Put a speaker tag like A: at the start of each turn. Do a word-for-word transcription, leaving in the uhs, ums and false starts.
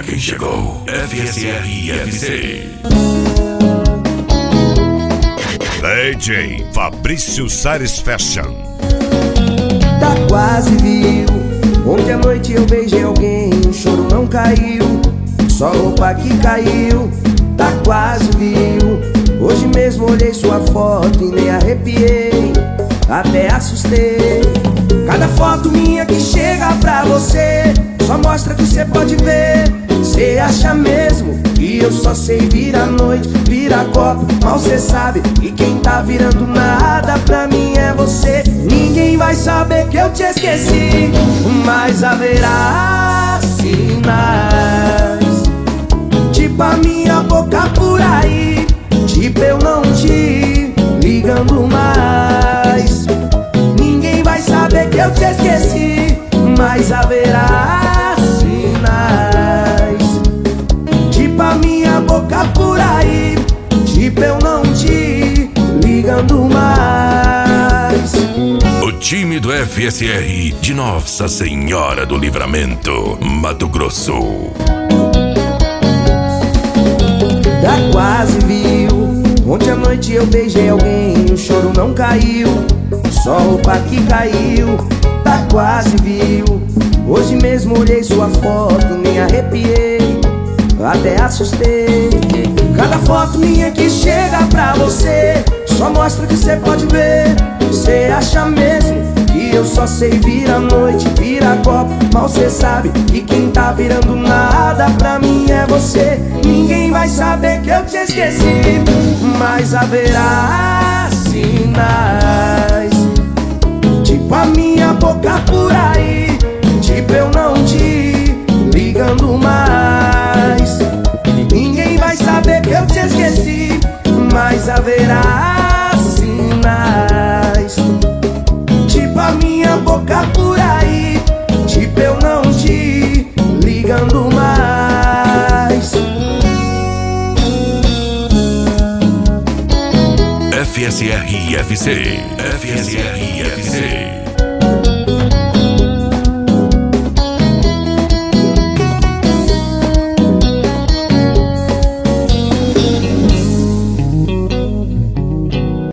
A: quem chegou. F S R e F C. D J Fabrício Sares Fashion.
B: Tá quase viu. Ontem à noite eu beijei alguém, o choro não caiu, só roupa que caiu. Tá quase viu. Hoje mesmo olhei sua foto e nem arrepiei, até assustei. Cada foto minha que chega pra você só mostra que cê pode ver. Cê acha mesmo que eu só sei virar noite, virar copo, mal cê sabe. E quem tá virando nada pra mim é você. Ninguém vai saber que eu te esqueci, mas haverá sinais, tipo a minha boca por aí, tipo eu não te ligando mais. Ninguém vai saber que eu te esqueci, mas haverá sinais, tipo a minha boca por aí, tipo eu não te ligando mais.
A: O time do F S R de Nossa Senhora do Livramento, Mato Grosso.
B: Tá quase viu. Ontem à noite eu beijei alguém, o choro não caiu, só roupa que caiu. Tá quase viu. Hoje mesmo olhei sua foto, nem arrepiei, até assustei. Cada foto minha que chega pra você só mostra que cê pode ver. Cê acha mesmo que eu só sei virar noite, virar copo, mal cê sabe que quem tá virando nada pra mim é você. Ninguém vai saber que eu te esqueci, mas haverá sinais, tipo a minha boca por aí, tipo eu não te ligando mais. Ninguém vai saber que eu te esqueci, mas haverá sinais, tipo a minha boca por aí, tipo eu não te ligando mais.
A: F S R e F C. F S R e F C.